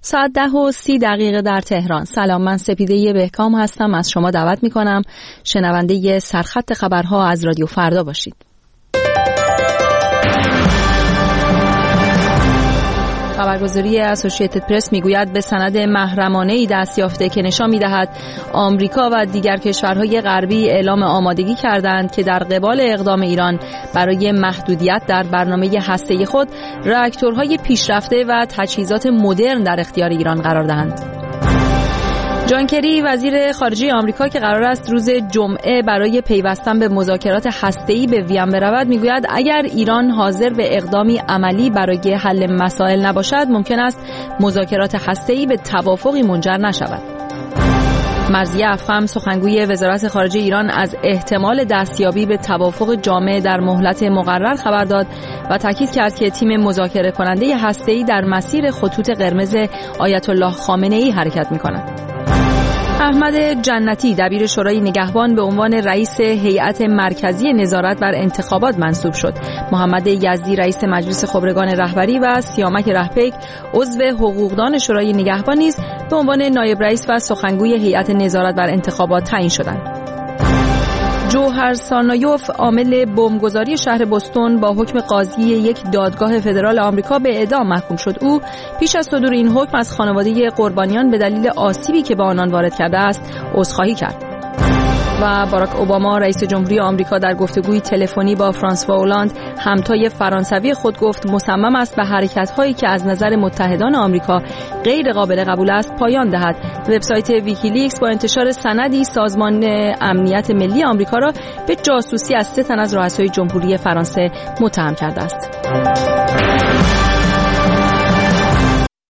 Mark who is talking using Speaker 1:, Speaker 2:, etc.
Speaker 1: ساعت 10:30 در تهران. سلام، من سپیده بهکام هستم. از شما دعوت میکنم شنونده سرخط خبرها از رادیو فردا باشید. خبرگزاری اسوسییتد پرس میگوید به سند محرمانه‌ای دست یافته که نشان می‌دهد آمریکا و دیگر کشورهای غربی اعلام آمادگی کردند که در قبال اقدام ایران برای محدودیت در برنامه هسته‌ای خود راکتورهای پیشرفته و تجهیزات مدرن در اختیار ایران قرار دهند. جان کری وزیر خارجه آمریکا که قرار است روز جمعه برای پیوستن به مذاکرات هسته‌ای به وین برود میگوید اگر ایران حاضر به اقدامی عملی برای حل مسائل نباشد ممکن است مذاکرات هسته‌ای به توافقی منجر نشود. مرضیه افخم سخنگوی وزارت خارجه ایران از احتمال دستیابی به توافق جامع در مهلت مقرر خبر داد و تاکید کرد که تیم مذاکره کننده هسته‌ای در مسیر خطوط قرمز آیت الله خامنه‌ای حرکت می‌کند. احمد جنتی دبیر شورای نگهبان به عنوان رئیس هیئت مرکزی نظارت بر انتخابات منصوب شد. محمد یزدی رئیس مجلس خبرگان رهبری و سیامک رهپیک عضو حقوقدان شورای نگهبان نیز به عنوان نایب رئیس و سخنگوی هیئت نظارت بر انتخابات تعیین شدند. جوهر سارنایوف عامل بمبگذاری شهر بوستون با حکم قاضی یک دادگاه فدرال آمریکا به اعدام محکوم شد. او پیش از صدور این حکم از خانواده قربانیان به دلیل آسیبی که به آنان وارد کرده است عذرخواهی کرد. و باراک اوباما رئیس جمهوری آمریکا در گفتگوی تلفنی با فرانسوا اولاند همتای فرانسوی خود گفت مصمم است به حرکت‌هایی که از نظر متحدان آمریکا غیر قابل قبول است پایان دهد. وبسایت ویکیلیکس با انتشار سندی سازمان امنیت ملی آمریکا را به جاسوسی از 3 تن از رؤسای جمهوری فرانسه متهم کرده است.